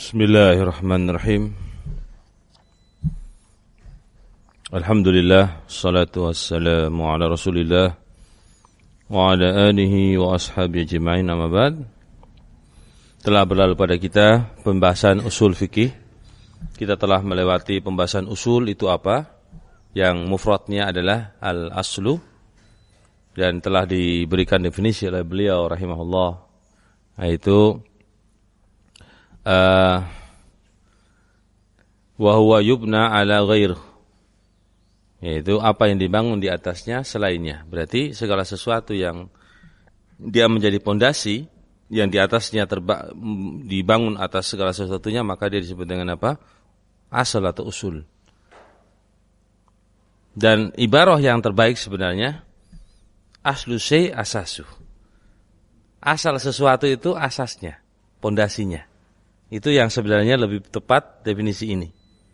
Bismillahirrahmanirrahim. Alhamdulillah, salatu wassalamu ala Rasulillah wa ala alihi wa ashabihi ajma'in, amma ba'd. Telah berlalu pada kita pembahasan usul fikih. Kita telah melewati pembahasan usul itu apa? Yang mufradnya adalah al-aslu, dan telah diberikan definisi oleh beliau rahimahullah, yaitu wa huwa yubna ala ghair, yaitu apa yang dibangun di atasnya selainnya. Berarti segala sesuatu yang dia menjadi pondasi, yang di atasnya dibangun atas segala sesuatunya, maka dia disebut dengan apa? Asal atau usul. Dan ibarah yang terbaik sebenarnya aslu syai' asasu. Asal sesuatu itu asasnya, pondasinya. Itu yang sebenarnya lebih tepat definisi ini.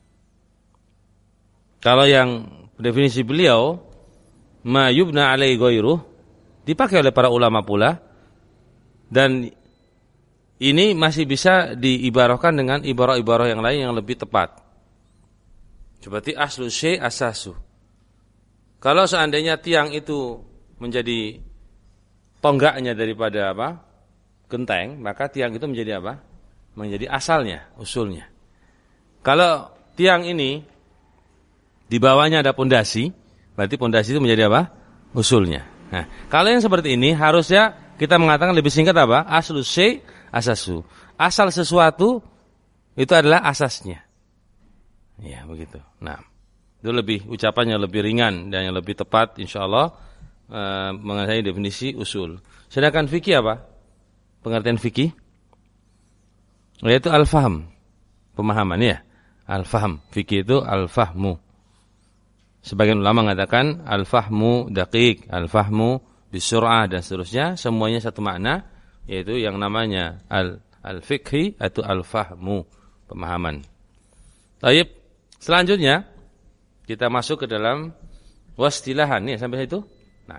Kalau yang definisi beliau ma yubna alai ghairuh dipakai oleh para ulama pula, dan ini masih bisa diibarahkan dengan ibarah-ibarah yang lain yang lebih tepat. Seperti aslu syai' asasu. Kalau seandainya tiang itu menjadi tonggaknya daripada apa? Genteng, maka tiang itu menjadi apa? Menjadi asalnya, usulnya. Kalau tiang ini di bawahnya ada pondasi, berarti pondasi itu menjadi apa? Usulnya. Nah, kalau yang seperti ini harusnya kita mengatakan lebih singkat apa? Aslu syai' asasu. Asal sesuatu itu adalah asasnya. Ya, begitu. Nah, itu lebih ucapannya lebih ringan dan yang lebih tepat insyaallah mengenai definisi usul. Sedangkan fikih apa? Pengertian fikih yaitu al-fahm, pemahaman ya. Al-fahm, fikih itu al-fahmu. Sebagian ulama mengatakan al-fahmu daqiq, al-fahmu bisur'ah dan seterusnya, semuanya satu makna, yaitu yang namanya al-fiqhi atau al-fahmu, pemahaman. Baik, selanjutnya kita masuk ke dalam wastilahan ya, sampai situ. Nah,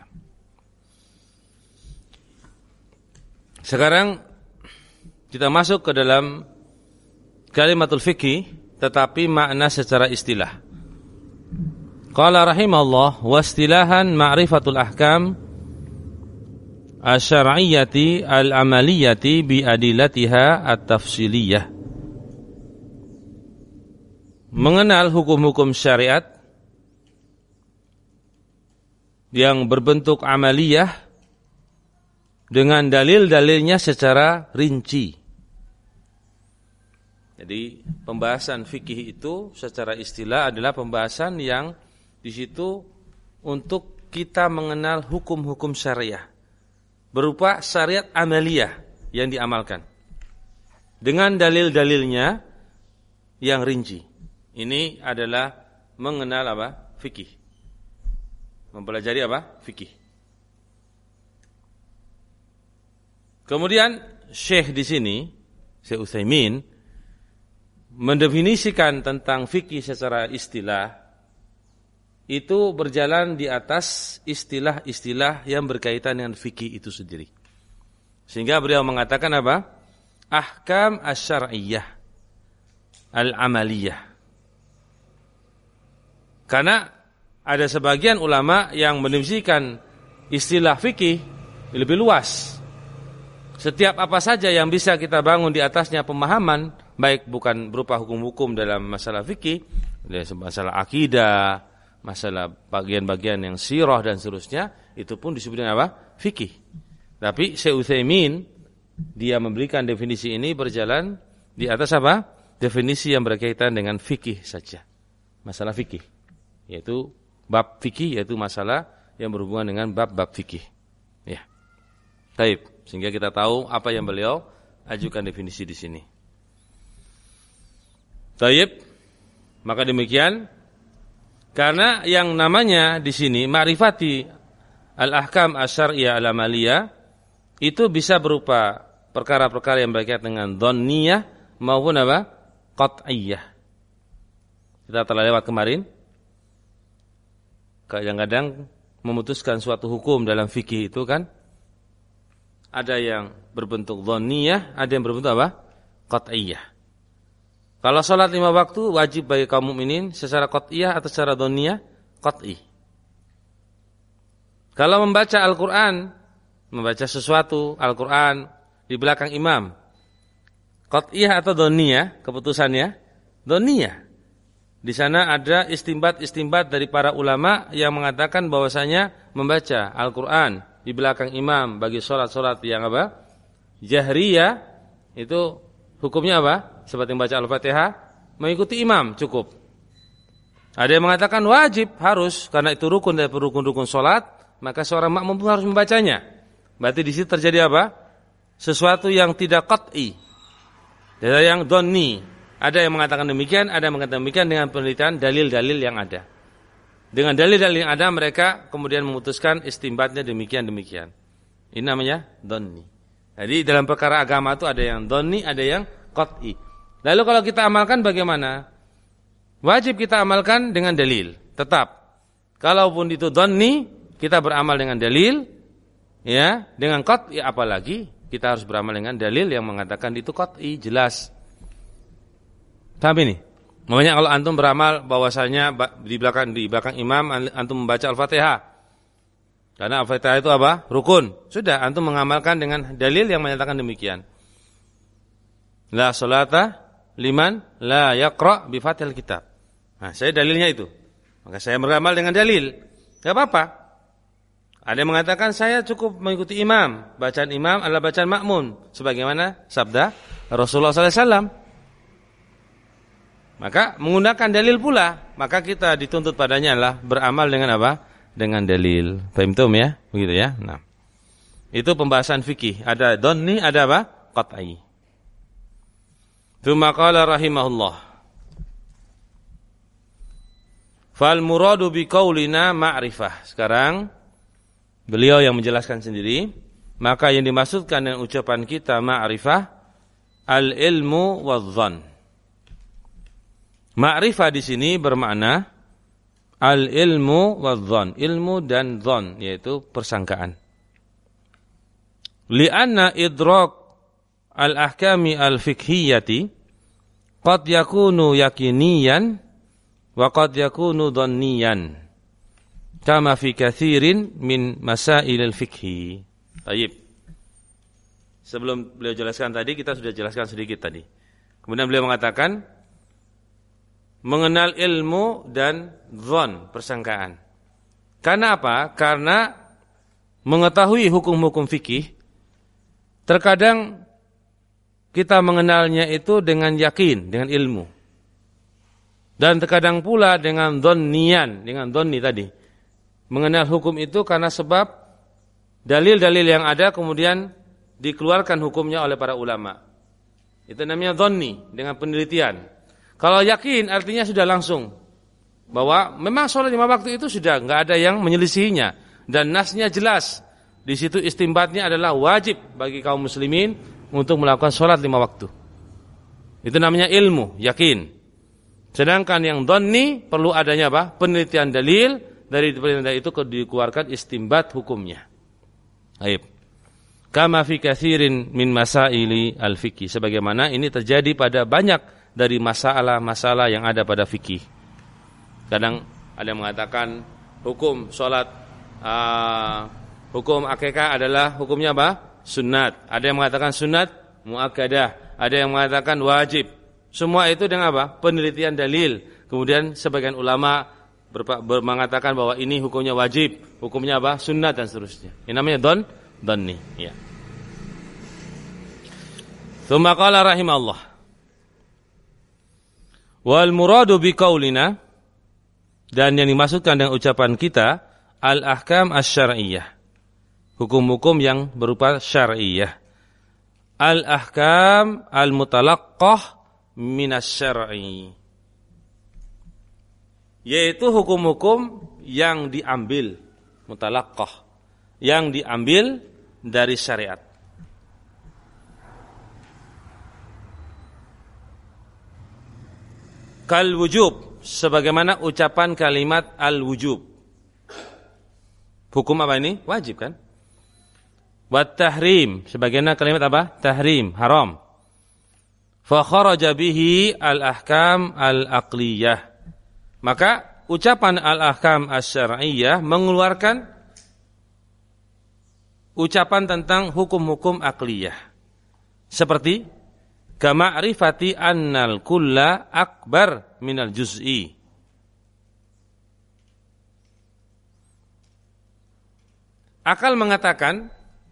sekarang kita masuk ke dalam kalimatul fikih, tetapi makna secara istilah. Qala rahimahullah, wastilahan ma'rifatul ahkam asy-syar'iyyati al-amaliyati bi adillatiha at-tafsiliyah. Mengenal hukum-hukum syariat yang berbentuk amaliyah dengan dalil-dalilnya secara rinci. Jadi pembahasan fikih itu secara istilah adalah pembahasan yang di situ untuk kita mengenal hukum-hukum syariah berupa syariat amaliyah yang diamalkan dengan dalil-dalilnya yang rinci. Ini adalah mengenal apa? Fikih. Mempelajari apa? Fikih. Kemudian Syekh di sini, Syekh Utsaimin, mendefinisikan tentang fikih secara istilah itu berjalan di atas istilah-istilah yang berkaitan dengan fikih itu sendiri. Sehingga beliau mengatakan apa? Ahkam asy-syar'iyyah al-amaliyah. Karena ada sebagian ulama yang mendefinisikan istilah fikih lebih luas. Setiap apa saja yang bisa kita bangun di atasnya pemahaman, baik bukan berupa hukum-hukum dalam masalah fikih, masalah akidah, masalah bagian-bagian yang sirah dan seterusnya, itu pun disebut dengan apa? Fikih. Tapi Syekh Utsaimin dia memberikan definisi ini berjalan di atas apa? Definisi yang berkaitan dengan fikih saja. Masalah fikih, yaitu bab fikih, yaitu masalah yang berhubungan dengan bab-bab fikih. Ya. Baik, sehingga kita tahu apa yang beliau ajukan definisi di sini. Baik, maka demikian, karena yang namanya di sini ma'rifati al-ahkam asy-syar'iyyah al-amaliyah itu bisa berupa perkara-perkara yang berkaitan dengan dhanniyah maupun apa? Qat'iyyah. Kita telah lewat kemarin. Kadang-kadang memutuskan suatu hukum dalam fikih itu kan ada yang berbentuk dhanniyah, ada yang berbentuk apa? Qat'iyyah. Kalau sholat 5 waktu wajib bagi kaum mukminin secara qat'iyah atau secara dhanniyah? Qat'i. Kalau membaca Al-Quran, membaca sesuatu Al-Quran di belakang imam, qat'iyah atau dhanniyah keputusannya? Dhanniyah. Di sana ada istinbat dari para ulama yang mengatakan bahwasanya membaca Al-Quran di belakang imam bagi sholat-sholat yang apa? Jahriyah, itu hukumnya apa? Seperti membaca Al-Fatihah, mengikuti imam cukup. Ada yang mengatakan wajib, harus, karena itu rukun dari rukun-rukun sholat, maka seorang makmum pun harus membacanya. Berarti di situ terjadi apa? Sesuatu yang tidak qat'i, ada yang dhonni. Ada yang mengatakan demikian, ada yang mengatakan demikian dengan penelitian dalil-dalil yang ada. Dengan dalil-dalil yang ada mereka kemudian memutuskan istinbatnya demikian-demikian. Ini namanya dhonni. Jadi dalam perkara agama itu ada yang dhonni, ada yang qat'i. Lalu kalau kita amalkan bagaimana? Wajib kita amalkan dengan dalil. Tetap. Kalaupun itu dhonni, kita beramal dengan dalil, ya, dengan qat'i apalagi kita harus beramal dengan dalil yang mengatakan itu qat'i, jelas. Tapi nih, makanya kalau antum beramal bahwasanya di belakang imam antum membaca Al-Fatihah. Karena Al-Fatihah itu apa? Rukun. Sudah, antum mengamalkan dengan dalil yang menyatakan demikian. La sholata liman la yaqra bi Fatihil kitab. Nah, saya dalilnya itu. Maka saya beramal dengan dalil. Enggak apa-apa. Ada yang mengatakan saya cukup mengikuti imam. Bacaan imam adalah bacaan makmum, sebagaimana sabda Rasulullah sallallahu alaihi wasallam. Maka menggunakan dalil pula, maka kita dituntut padanya adalah beramal dengan apa? Dengan dalil. Paham ya? Begitu ya. Nah. Itu pembahasan fikih. Ada dhonni, ada apa? Qat'i. Tsumma qala rahimahullah. Fal muradu bi qaulina ma'rifah. Sekarang beliau yang menjelaskan sendiri, maka yang dimaksudkan dengan ucapan kita ma'rifah al-ilmu wadh-dhann. Ma'rifah di sini bermakna al-ilmu wadh-dhann, ilmu dan dhann, yaitu persangkaan. Li'anna idrak al-ahkami al-fiqhiyyati qad yakunu yakiniyan wa qad yakunu dhanniyan kama fi katsirin min masail al-fiqhi. Baik. Sebelum beliau jelaskan tadi, kita sudah jelaskan sedikit tadi. Kemudian beliau mengatakan mengenal ilmu dan dhann, persangkaan. Karena apa? Karena mengetahui hukum-hukum fikih, terkadang kita mengenalnya itu dengan yakin, dengan ilmu. Dan terkadang pula dengan dhanniyan, dengan dhanni tadi. Mengenal hukum itu karena sebab dalil-dalil yang ada kemudian dikeluarkan hukumnya oleh para ulama. Itu namanya dhanni, dengan penelitian. Kalau yakin artinya sudah langsung bahwa memang sholat 5 waktu itu sudah enggak ada yang menyelisihinya dan nasnya jelas. Di situ istinbatnya adalah wajib bagi kaum muslimin untuk melakukan sholat 5 waktu. Itu namanya ilmu, yakin. Sedangkan yang dhanni perlu adanya apa? Penelitian dalil, dari penelitian itu dikeluarkan istinbat hukumnya. Baik. Kama fi katsirin min masaili al-fiqh. Sebagaimana ini terjadi pada banyak dari masalah-masalah yang ada pada fikih. Kadang ada yang mengatakan hukum sholat, hukum akikah adalah hukumnya apa? Sunnat. Ada yang mengatakan sunnat muakkadah. Ada yang mengatakan wajib. Semua itu dengan apa? Penelitian dalil. Kemudian sebagian ulama mengatakan bahwa ini hukumnya wajib, hukumnya apa? Sunnat dan seterusnya. Ini namanya dhanni. Ya. Tsumma qala rahimahullah. Wal muradu bi qaulina, dan yang dimaksudkan dengan ucapan kita al-ahkam asy-syar'iyyah, hukum-hukum yang berupa syar'iyyah. Al-ahkam al-mutalaqqah minas syar'i, yaitu hukum-hukum yang diambil, mutalaqqah, yang diambil dari syariat. Kal wujub, sebagaimana ucapan kalimat al-wujub. Hukum apa ini? Wajib kan? Wat tahrim, sebagaimana kalimat apa? Tahrim, haram. fa kharaja bihi al-ahkam al-aqliyah. Maka ucapan al-ahkam asy-syar'iyyah mengeluarkan ucapan tentang hukum-hukum aqliyah. Seperti kama'rifati annal kulla akbar minal juz'i. Akal mengatakan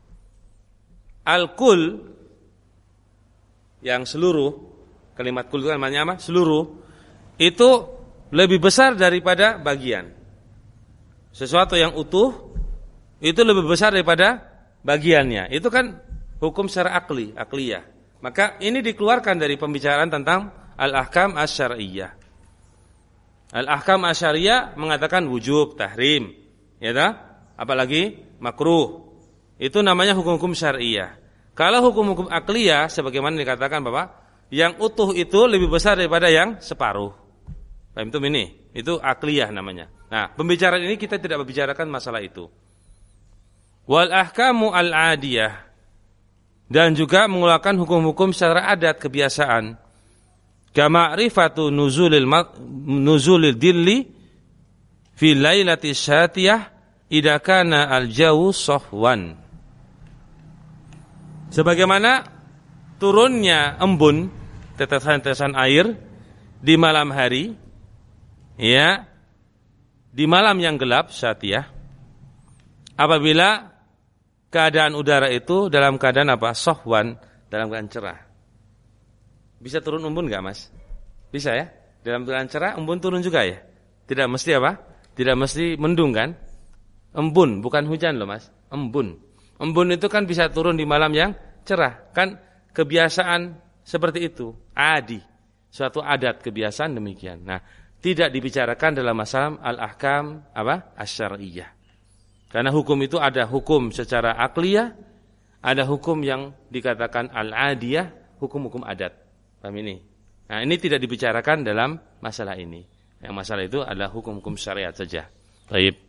al-kul yang seluruh, kalimat kul itu namanya apa? Seluruh itu lebih besar daripada bagian. Sesuatu yang utuh itu lebih besar daripada bagiannya. Itu kan hukum secara akliyah. Maka ini dikeluarkan dari pembicaraan tentang al-ahkam asy-syar'iyyah. Al-ahkam asy-syar'iyyah mengatakan wujub, tahrim, ya tak? Apalagi makruh. Itu namanya hukum-hukum syar'iyyah. Kalau hukum-hukum akliyah sebagaimana dikatakan Bapak, yang utuh itu lebih besar daripada yang separuh. Paham itu ini? Itu akliyah namanya. Nah, pembicaraan ini kita tidak membicarakan masalah itu. Wal ahkamu al-adiyah, dan juga mengeluarkan hukum-hukum secara adat kebiasaan. Kama'rifatu nuzulil dilli fi lailati syatiyah idza kana al-jawu sahwan. Sebagaimana turunnya embun, tetesan-tetesan air di malam hari, ya, di malam yang gelap syatiyah, apabila keadaan udara itu dalam keadaan apa? Sahwan, dalam keadaan cerah. Bisa turun embun enggak, Mas? Bisa ya? Dalam keadaan cerah embun turun juga ya? Tidak mesti apa? Tidak mesti mendung kan? Embun, bukan hujan loh Mas. Embun. Embun itu kan bisa turun di malam yang cerah. Kan kebiasaan seperti itu. Adi. Suatu adat kebiasaan demikian. Nah, tidak dibicarakan dalam masalah al-ahkam apa? Asy-syar'iyyah. Karena hukum itu ada hukum secara akliyah, ada hukum yang dikatakan al-adiyah, hukum-hukum adat. Paham ini? Nah, ini tidak dibicarakan dalam masalah ini. Yang masalah itu adalah hukum-hukum syariat saja. Baik.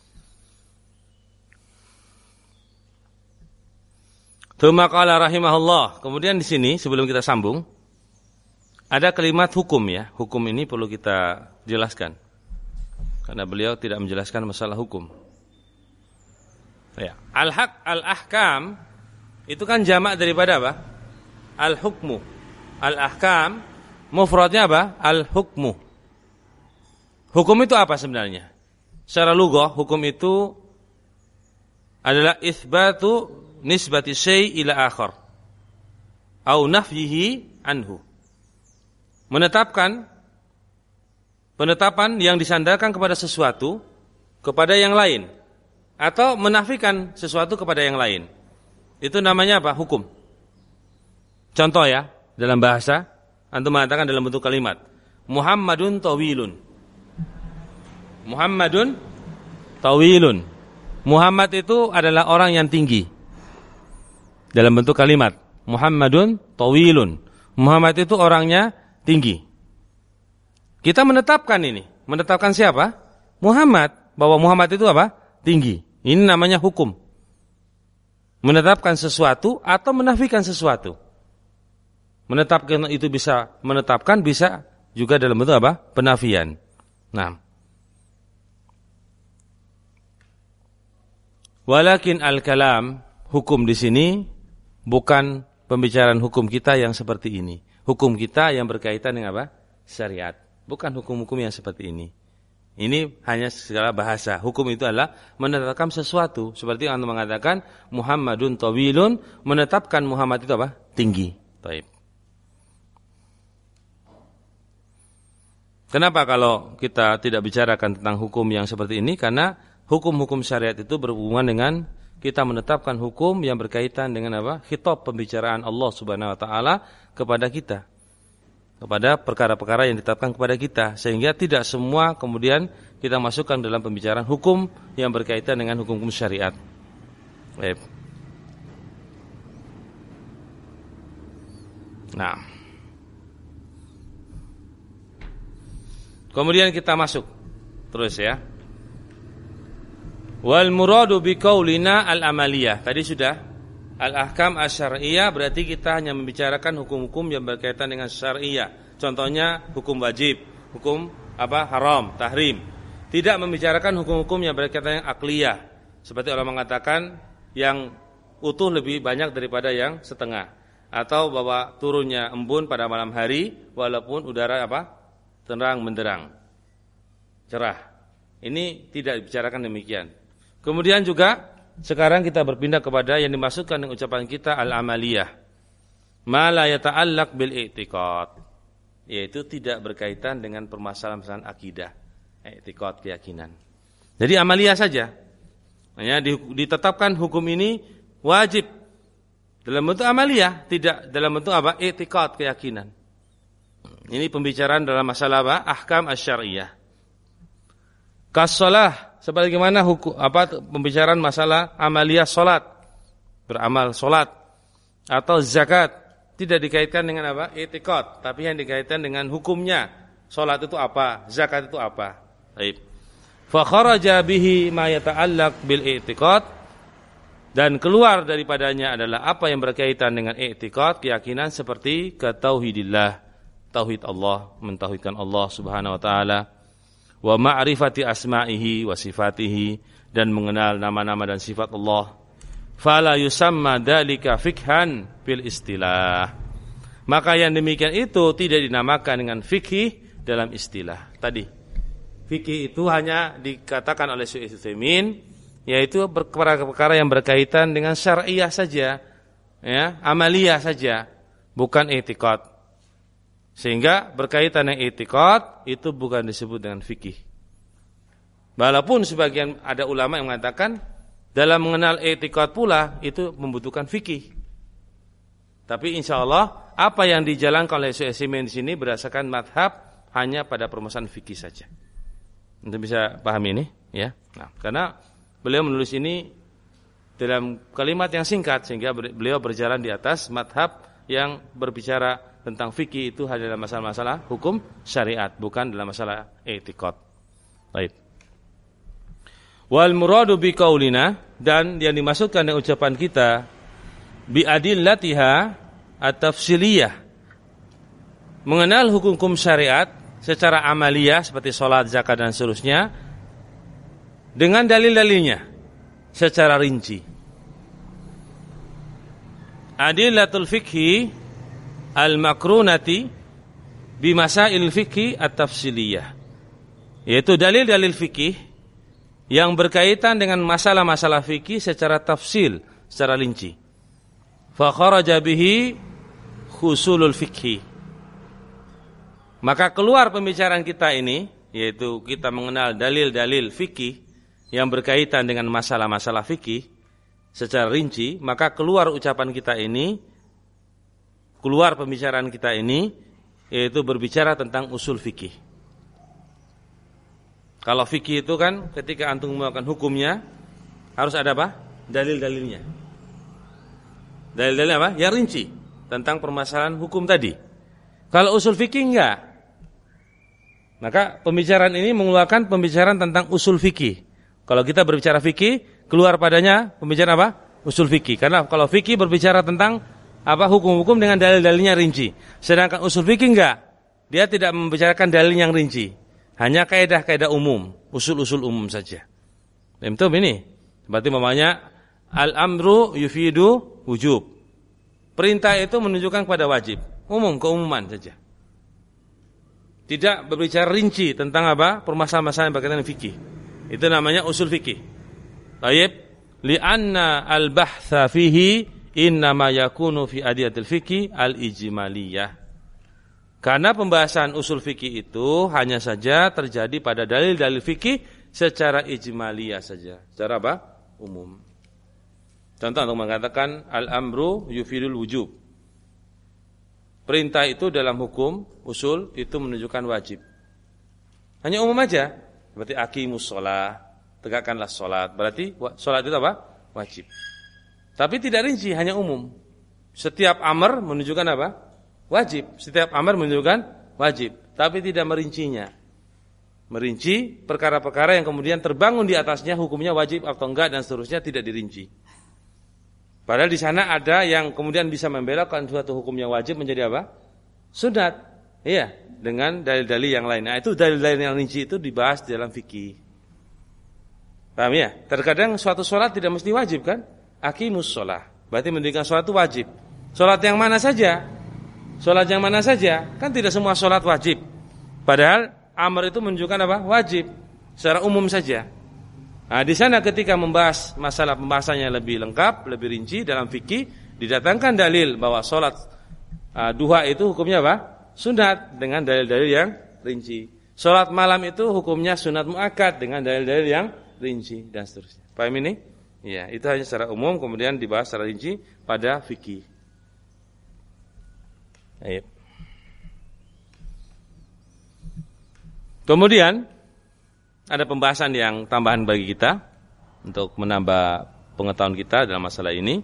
Tsumma qala rahimahullah. Kemudian di sini sebelum kita sambung ada kalimat hukum ya. Hukum ini perlu kita jelaskan. Karena beliau tidak menjelaskan masalah hukum. Ya, al-haq al-ahkam itu kan jamak daripada apa? Al-hukmu. Al-ahkam mufradnya apa? Al-hukmu. Hukum itu apa sebenarnya? Secara lughah hukum itu adalah itsbatu nisbati syai' ila akhar au nafyihi anhu. Penetapan yang disandarkan kepada sesuatu kepada yang lain atau menafikan sesuatu kepada yang lain. Itu namanya apa? Hukum. Contoh ya, dalam bahasa antum mengatakan dalam bentuk kalimat Muhammadun tawilun. Muhammadun tawilun. Muhammad itu adalah orang yang tinggi. Dalam bentuk kalimat Muhammadun tawilun. Muhammad itu orangnya tinggi. Kita menetapkan ini. Menetapkan siapa? Muhammad. Bahwa Muhammad itu apa? Tinggi. Ini namanya hukum. Menetapkan sesuatu atau menafikan sesuatu. Menetapkan itu bisa menetapkan, bisa juga dalam bentuk apa? Penafian. Nah. Walakin al-kalam, hukum di sini bukan pembicaraan hukum kita yang seperti ini. Hukum kita yang berkaitan dengan apa? Syariat. Bukan hukum-hukum yang seperti ini. Ini hanya segala bahasa. Hukum itu adalah menetapkan sesuatu. Seperti yang Anda mengatakan Muhammadun tawilun, menetapkan Muhammad itu apa? Tinggi. Taib. Kenapa kalau kita tidak bicarakan tentang hukum yang seperti ini? Karena hukum-hukum syariat itu berhubungan dengan kita menetapkan hukum yang berkaitan dengan apa? Khitab pembicaraan Allah Subhanahu wa taala kepada kita. Kepada perkara-perkara yang ditetapkan kepada kita, sehingga tidak semua kemudian kita masukkan dalam pembicaraan hukum yang berkaitan dengan hukum-hukum syariat. Baik. Nah. Kemudian kita masuk terus ya. Wal muradu biqaulina al-amaliyah. Tadi sudah Al-ahkam asy-syar'iyyah berarti kita hanya membicarakan hukum-hukum yang berkaitan dengan syariah. Contohnya hukum wajib, hukum haram, tahrim. Tidak membicarakan hukum-hukum yang berkaitan dengan akliyah. Seperti Allah mengatakan yang utuh lebih banyak daripada yang setengah. Atau bahwa turunnya embun pada malam hari walaupun udara terang benderang, cerah. Ini tidak dibicarakan demikian. Kemudian juga sekarang kita berpindah kepada yang dimaksudkan dengan ucapan kita al-amaliyah. Ma la yata'allaq bil i'tiqad, yaitu tidak berkaitan dengan permasalahan akidah, i'tiqad, keyakinan. Jadi amaliyah saja. Hanya ditetapkan hukum ini wajib dalam bentuk amaliyah, tidak dalam bentuk i'tiqad, keyakinan. Ini pembicaraan dalam masalah ahkam asy-syar'iyyah. Kas-shalah, sebagaimana pembicaraan masalah amaliyah salat, beramal salat, atau zakat, tidak dikaitkan dengan i'tiqad, tapi yang dikaitkan dengan hukumnya. Salat itu apa, zakat itu apa. Baik. Fa kharaja bihi ma yata'allaq bil i'tiqad, dan keluar daripadanya adalah apa yang berkaitan dengan i'tiqad, keyakinan, seperti tauhidillah, tauhid Allah, mentauhidkan Allah Subhanahu wa taala, wa ma'rifati asma'ihi wa sifatihi, dan mengenal nama-nama dan sifat Allah. Fala yusamma dzalika fikhan fil istilah. Maka yang demikian itu tidak dinamakan dengan fikih dalam istilah. Tadi fikih itu hanya dikatakan oleh Syekh Utsaimin, yaitu perkara-perkara yang berkaitan dengan syariah saja, ya, amaliyah saja, bukan i'tiqad. Sehingga berkaitan dengan i'tiqad itu bukan disebut dengan fikih. Walaupun sebagian ada ulama yang mengatakan dalam mengenal i'tiqad pula itu membutuhkan fikih. Tapi insyaallah apa yang dijalankan oleh Syekh Utsaimin di sini berdasarkan madhab hanya pada permasalahan fikih saja. Untuk bisa paham ini, ya. Nah, karena beliau menulis ini dalam kalimat yang singkat sehingga beliau berjalan di atas madhab yang berbicara tentang fikih itu hanya dalam masalah-masalah hukum syariat, bukan dalam masalah i'tiqad. Baik. Wal muradu bi qaulina, dan yang dimaksudkan dengan ucapan kita bi adillatiha at-tafsiliyah, mengenal hukum-hukum syariat secara amaliyah seperti salat, zakat dan seterusnya dengan dalil-dalilnya secara rinci. Adillatul fikhi al-makrunati bi masail fikhi at-tafsiliyah, yaitu dalil-dalil fikih yang berkaitan dengan masalah-masalah fikih secara tafsil, secara rinci. Fa kharaja bihi khusulul fikhi. Maka keluar pembicaraan kita ini, yaitu kita mengenal dalil-dalil fikih yang berkaitan dengan masalah-masalah fikih secara rinci, maka keluar ucapan kita ini, keluar pembicaraan kita ini, yaitu berbicara tentang usul fikih. Kalau fikih itu kan ketika antum melakukan hukumnya harus ada dalil-dalilnya. Dalil-dalil yang rinci tentang permasalahan hukum tadi. Kalau usul fikih enggak. Maka pembicaraan ini mengeluarkan pembicaraan tentang usul fikih. Kalau kita berbicara fikih, keluar padanya pembicaraan usul fikih. Karena kalau fikih berbicara tentang hukum-hukum dengan dalil-dalilnya rinci. Sedangkan usul fikih enggak. Dia tidak membicarakan dalil yang rinci. Hanya kaidah-kaidah umum, usul-usul umum saja. Itu ini. Berarti namanya al-amru yufidu wujub. Perintah itu menunjukkan kepada wajib, umum, keumuman saja. Tidak berbicara rinci tentang permasalahan-permasalahan berkaitan dengan fikih. Itu namanya usul fikih. Baik, li'anna al-bahtha fihi innama yakunu fi adiyatil fikih al-ijmaliyah. Karena pembahasan usul fikih itu hanya saja terjadi pada dalil-dalil fikih secara ijmaliyah saja, secara umum. Contoh untuk mengatakan al-amru yufidul wujub. Perintah itu dalam hukum usul itu menunjukkan wajib. Hanya umum aja, seperti aqimus shalah, tegakkanlah salat. Berarti salat itu wajib. Tapi tidak rinci, hanya umum. Setiap amar menunjukkan wajib. Setiap amar menunjukkan wajib, tapi tidak merincinya. Merinci perkara-perkara yang kemudian terbangun di atasnya hukumnya wajib atau enggak dan seterusnya tidak dirinci. Padahal di sana ada yang kemudian bisa membelokkan suatu hukum yang wajib menjadi apa? Sunat. Iya, dengan dalil-dalil yang lain. Nah, itu dalil-dalil yang rinci itu dibahas di dalam fikih. Paham ya? Terkadang suatu sholat tidak mesti wajib kan? Aqimus sholah. Berarti mendirikan sholat itu wajib. Sholat yang mana saja? Sholat yang mana saja? Kan tidak semua sholat wajib. Padahal amar itu menunjukkan apa? Wajib. Secara umum saja. Nah, di sana ketika membahas masalah pembahasannya lebih lengkap, lebih rinci dalam fikih, didatangkan dalil bahwa sholat duha itu hukumnya apa? Sunat dengan dalil-dalil yang rinci. Sholat malam itu hukumnya sunat muakkad dengan dalil-dalil yang rinci dan seterusnya. Paham ini? Ya, itu hanya secara umum kemudian dibahas secara rinci pada fikih. Ayo. Kemudian ada pembahasan yang tambahan bagi kita untuk menambah pengetahuan kita dalam masalah ini.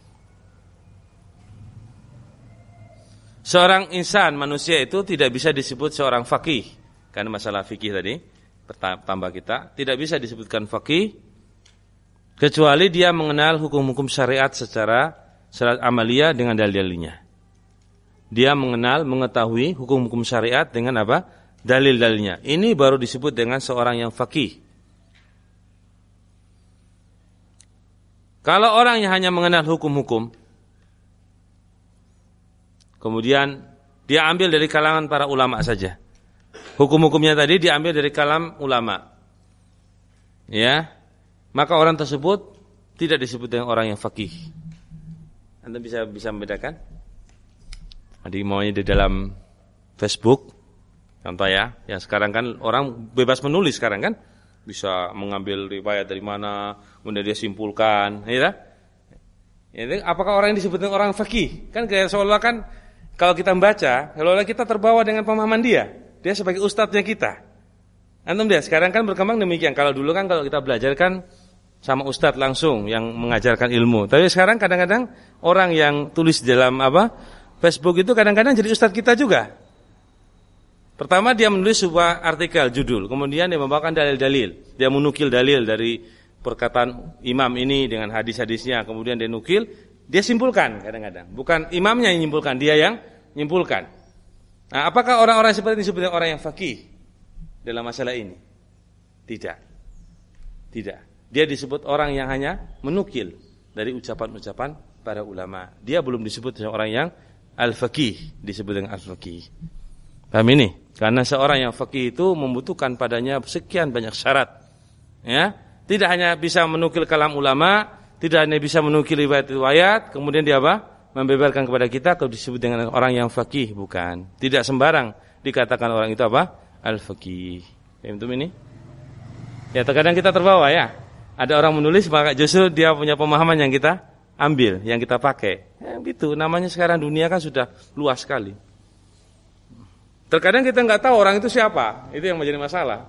Seorang insan manusia itu tidak bisa disebut seorang faqih. Karena masalah fikih tadi tambah kita tidak bisa disebutkan faqih kecuali dia mengenal hukum-hukum syariat secara amalia dengan dalil-dalilnya. Dia mengetahui hukum-hukum syariat dengan apa? Dalil-dalilnya. Ini baru disebut dengan seorang yang faqih. Kalau orang yang hanya mengenal hukum-hukum, kemudian dia ambil dari kalangan para ulama saja. Hukum-hukumnya tadi diambil dari kalam ulama. Ya, maka orang tersebut tidak disebut dengan orang yang faqih. Anda bisa membedakan? Jadi maunya di dalam Facebook, contoh ya, yang sekarang kan orang bebas menulis sekarang kan, bisa mengambil riwayat dari mana, kemudian dia simpulkan, ya. Apakah orang yang disebut dengan orang faqih? Kan kayak seolah kan kalau kita membaca, seolah kita terbawa dengan pemahaman dia sebagai ustadznya kita. Antum dia sekarang kan berkembang demikian. Kalau dulu kan kalau kita belajar kan sama ustadz langsung yang mengajarkan ilmu. Tapi sekarang kadang-kadang orang yang tulis di dalam Facebook itu kadang-kadang jadi ustadz kita juga. Pertama dia menulis sebuah artikel judul, kemudian dia membawakan dalil-dalil. Dia menukil dalil dari perkataan imam ini dengan hadis-hadisnya, kemudian dia nukil, dia simpulkan kadang-kadang. Bukan imamnya yang nyimpulkan, dia yang nyimpulkan. Nah, apakah orang-orang seperti ini disebut orang yang faqih dalam masalah ini? Tidak. Dia disebut orang yang hanya menukil dari ucapan-ucapan para ulama. Dia belum disebut orang yang al-faqih, disebut dengan al-faqih. Paham ini? Karena seorang yang faqih itu membutuhkan padanya sekian banyak syarat. Ya, tidak hanya bisa menukil kalam ulama, tidak hanya bisa menukil riwayat-riwayat, kemudian dia membeberkan kepada kita kalau disebut dengan orang yang faqih, bukan. Tidak sembarang dikatakan orang itu al-faqih. Paham ini? Ya, terkadang kita terbawa ya. Ada orang menulis maka justru dia punya pemahaman yang kita ambil, yang kita pakai. Ya, gitu. Namanya sekarang dunia kan sudah luas sekali. Terkadang kita nggak tahu orang itu siapa, itu yang menjadi masalah.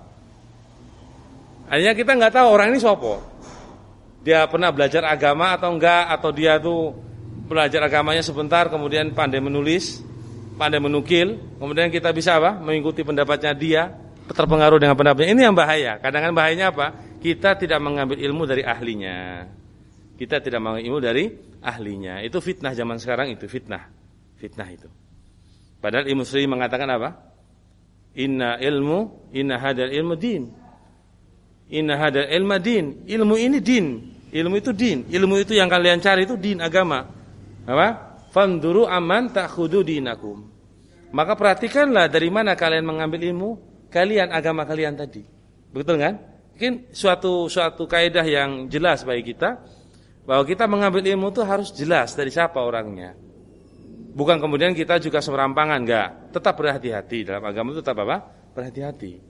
Hanya kita nggak tahu orang ini siapa. Dia pernah belajar agama atau enggak, atau dia tuh belajar agamanya sebentar, kemudian pandai menulis, pandai menukil, kemudian kita bisa mengikuti pendapatnya dia, terpengaruh dengan pendapatnya. Ini yang bahaya. Kadang-kadang bahayanya kita tidak mengambil ilmu dari ahlinya. Kita tidak mengambil ilmu dari ahlinya. Itu fitnah zaman sekarang, itu fitnah itu. Padahal ilmu sendiri mengatakan Inna hadal ilmu din. Inna hadal ilma din. Ilmu ini din. Ilmu itu din. Ilmu itu yang kalian cari itu din, agama. Fanduru aman ta'khudu dinakum. Maka perhatikanlah dari mana kalian mengambil ilmu kalian, agama kalian tadi. Betul kan? Mungkin suatu kaidah yang jelas bagi kita bahwa kita mengambil ilmu itu harus jelas dari siapa orangnya. Bukan kemudian kita juga semerampangan, enggak. Tetap berhati-hati dalam agama itu, tetap berhati-hati.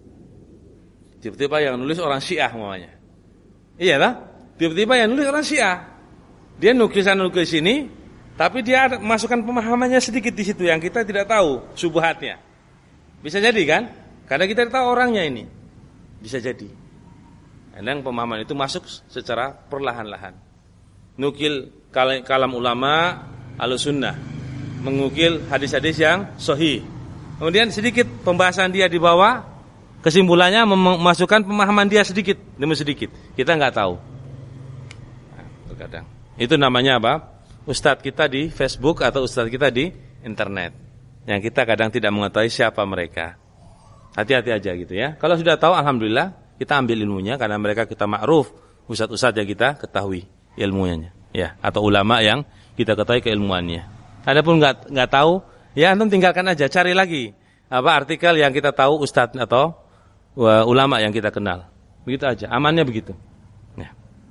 Tiba-tiba yang nulis orang Syiah namanya. Iya lah. Tiba-tiba yang nulis orang Syiah. Dia nukil sini, tapi dia masukkan pemahamannya sedikit di situ yang kita tidak tahu syubhatnya. Bisa jadi kan? Karena kita tahu orangnya ini. Bisa jadi. Kadang pemahaman itu masuk secara perlahan-lahan. Nukil kalam ulama Ahlussunnah, mengukil hadis-hadis yang sahih. Kemudian sedikit pembahasan dia di bawah, kesimpulannya memasukkan pemahaman dia sedikit demi sedikit. Kita nggak tahu. Nah, terkadang. Itu namanya apa? Ustadz kita di Facebook atau ustadz kita di internet. Yang kita kadang tidak mengetahui siapa mereka. Hati-hati aja gitu ya. Kalau sudah tahu alhamdulillah kita ambil ilmunya karena mereka kita ma'ruf, ustadz-ustadz yang kita ketahui ilmunya ya, atau ulama yang kita ketahui keilmuannya. Adapun enggak tahu, ya antum tinggalkan aja, cari lagi apa artikel yang kita tahu ustadz atau ulama yang kita kenal. Begitu aja, amannya begitu. Ya.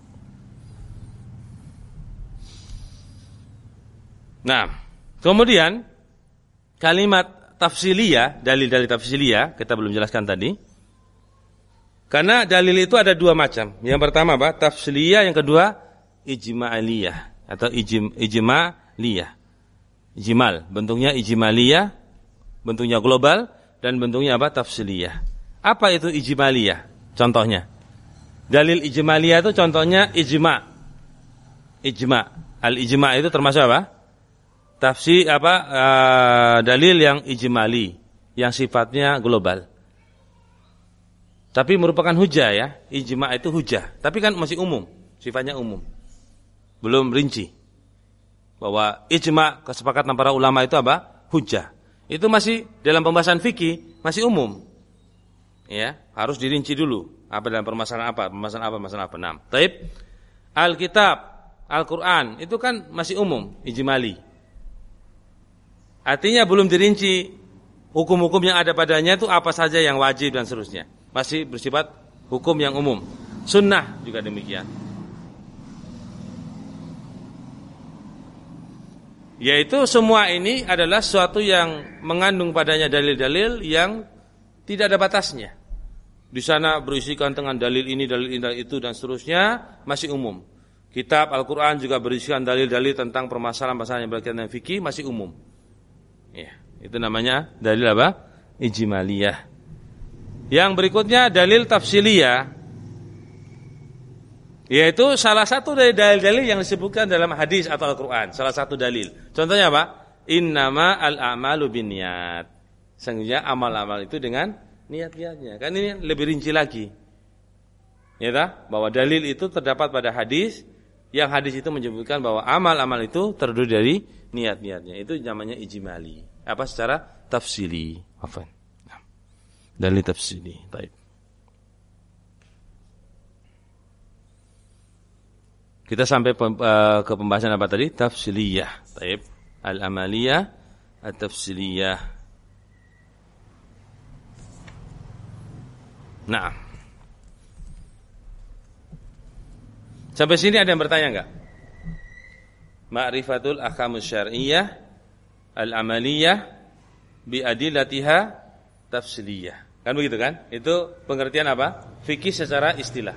Nah, kemudian kalimat tafsiliyah, dalil-dalil tafsiliyah kita belum jelaskan tadi. Karena dalil itu ada dua macam. Yang pertama apa? Tafsiliyah, yang kedua ijma'aliyah atau ijma'liyah. Ijmal, bentuknya ijmaliyah, bentuknya global, dan bentuknya apa? Tafsiliyah. Apa itu ijmaliyah? Contohnya. Dalil ijmaliyah itu contohnya ijma'. Ijma'. Al-ijma' itu termasuk apa? Dalil yang ijmali, yang sifatnya global. Tapi merupakan hujah ya. Ijma' itu hujah, tapi kan masih umum, sifatnya umum. Belum rinci. Bahwa ijma' kesepakatan para ulama itu apa? Hujah. Itu masih dalam pembahasan fikih, masih umum. Ya, harus dirinci dulu. Apa dalam permasalahan apa? Permasalahan apa? Nah, taib. Alkitab, Al-Qur'an itu kan masih umum, ijmali. Artinya belum dirinci hukum-hukum yang ada padanya itu apa saja yang wajib dan seterusnya. Masih bersifat hukum yang umum. Sunnah juga demikian. Yaitu semua ini adalah sesuatu yang mengandung padanya dalil-dalil yang tidak ada batasnya. Di sana berisikan dengan dalil ini, dalil itu dan seterusnya, masih umum. Kitab Al-Qur'an juga berisikan dalil-dalil tentang permasalahan-permasalahan yang berkaitan dengan fikih, masih umum. Ya, itu namanya dalil apa? Ijmaliyah. Yang berikutnya dalil tafsiliyah, yaitu salah satu dari dalil-dalil yang disebutkan dalam hadis atau Al-Qur'an. Salah satu dalil. Contohnya apa? Innama al-a'malu binniyat. Sesungguhnya amal-amal itu dengan niat-niatnya. Kan ini lebih rinci lagi. Ya tak? Bahwa dalil itu terdapat pada hadis, yang hadis itu menyebutkan bahwa amal-amal itu terdiri dari niat-niatnya. Itu namanya ijmali. Apa secara tafsili. Afwan. Dalil tafsili. Baik. Kita sampai ke pembahasan apa tadi? Tafsiliyah. Baik. Al-amaliyah, at-tafsiliyah. Nah. Sampai sini ada yang bertanya enggak? Ma'rifatul ahkamus syar'iyyah al-amaliyah bi adillatiha tafsiliyah. Kan begitu kan? Itu pengertian apa? Fikih secara istilah.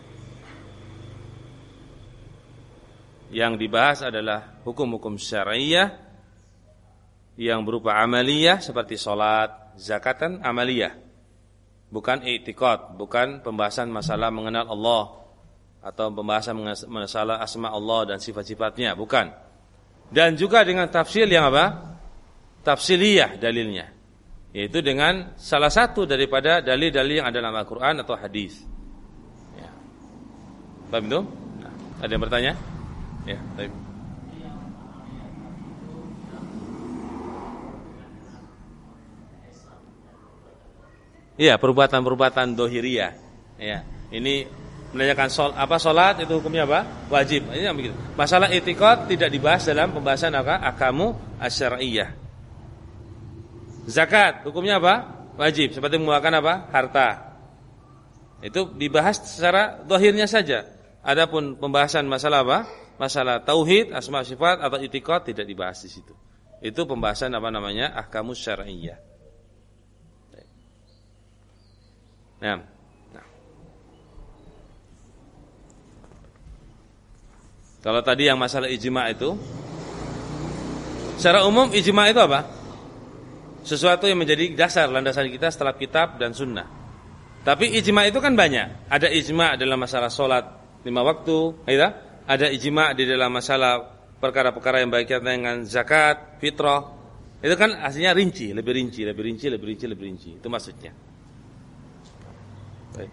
Yang dibahas adalah hukum-hukum syar'iyyah yang berupa amaliyah seperti salat, zakatan amaliyah. Bukan i'tiqad, bukan pembahasan masalah mengenal Allah atau pembahasan masalah asma Allah dan sifat-sifatnya, bukan. Dan juga dengan tafsir yang apa? Tafsiliyah dalilnya, yaitu dengan salah satu daripada dalil-dalil yang ada dalam Al-Qur'an atau hadis. Ya. Paham itu? Nah, ada yang bertanya? Ya, baik. Iya, perbuatan-perbuatan dohiriyah. Ya, ini menanyakan salat itu hukumnya apa? Wajib. Ini yang begitu. Masalah i'tiqad tidak dibahas dalam pembahasan apa? Ahkamu asy-syar'iyyah. Zakat hukumnya apa? Wajib. Seperti mengeluarkan apa? Harta. Itu dibahas secara zahirnya saja. Adapun pembahasan masalah apa? Masalah tauhid, asma sifat atau i'tiqad tidak dibahas di situ. Itu pembahasan apa namanya? Ahkamus syar'iyyah. Nah. Kalau tadi yang masalah ijma' itu, secara umum ijma' itu apa? Sesuatu yang menjadi dasar landasan kita setelah kitab dan sunnah. Tapi ijma' itu kan banyak. Ada ijma' dalam masalah sholat 5 waktu, ada ijma' di dalam masalah perkara-perkara yang berkaitan dengan zakat, fitrah. Itu kan aslinya rinci, lebih rinci. Itu maksudnya. Baik.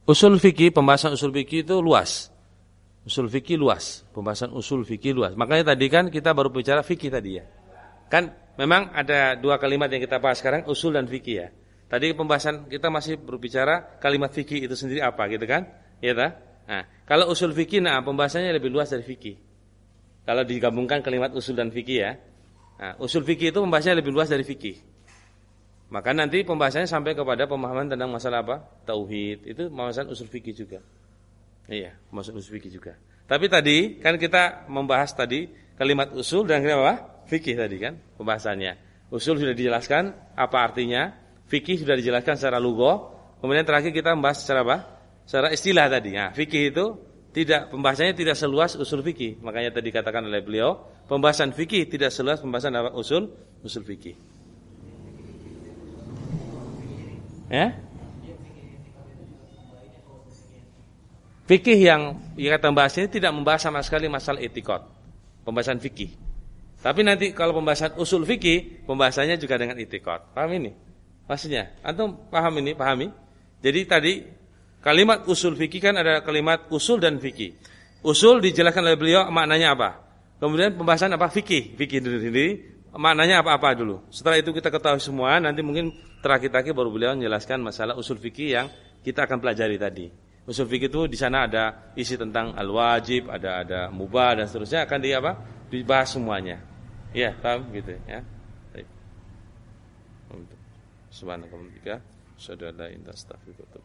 Usul fikih, pembahasan usul fikih itu luas. Usul fikih luas, pembahasan usul fikih luas. Makanya tadi kan kita baru bicara fikih tadi ya. Kan memang ada dua kalimat yang kita bahas sekarang, usul dan fikih ya. Tadi pembahasan kita masih berbicara kalimat fikih itu sendiri apa gitu kan? Ya ta? Nah, kalau usul fikih pembahasannya lebih luas dari fikih. Kalau digabungkan kalimat usul dan fikih ya. Nah, usul fikih itu pembahasannya lebih luas dari fikih. Maka nanti pembahasannya sampai kepada pemahaman tentang masalah apa? Tauhid. Itu pembahasan usul fikih juga. Iya, masuk usul fikih juga. Tapi tadi kan kita membahas tadi kalimat usul dan apa? Fikih tadi kan pembahasannya. Usul sudah dijelaskan apa artinya, fikih sudah dijelaskan secara lugah. Kemudian terakhir kita membahas secara apa? Secara istilah tadi. Nah, fikih itu pembahasannya tidak seluas usul fikih. Makanya tadi katakan oleh beliau, pembahasan fikih tidak seluas pembahasan apa? Usul fikih. Ya? Fikih yang kita bahas ini tidak membahas sama sekali masalah etikot, pembahasan fikih. Tapi nanti kalau pembahasan usul fikih, pembahasannya juga dengan etikot. Paham ini? Maksudnya, antum paham ini? Pahami? Jadi tadi kalimat usul fikih kan ada kalimat usul dan fikih. Usul dijelaskan oleh beliau maknanya apa. Kemudian pembahasan apa? Fikih sendiri maknanya apa-apa dulu. Setelah itu kita ketahui semua, nanti mungkin terakhir-terakhir baru beliau menjelaskan masalah usul fikih yang kita akan pelajari tadi. Usul fikih itu di sana ada isi tentang al-wajib, ada mubah dan seterusnya akan dibahas semuanya. Ya, paham gitu ya. Baik. Subhanallah, asyhadu an la ilaha illallah, astaghfirullah.